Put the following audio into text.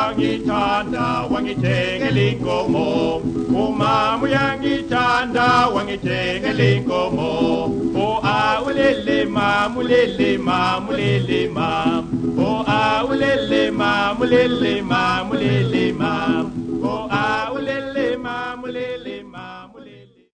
uyangithanda wangithengela inkomo umama uyangithanda wangithengela inkomo oh awulele mama ulele mama ulele mama oh awulele mama ulele mama ulele mama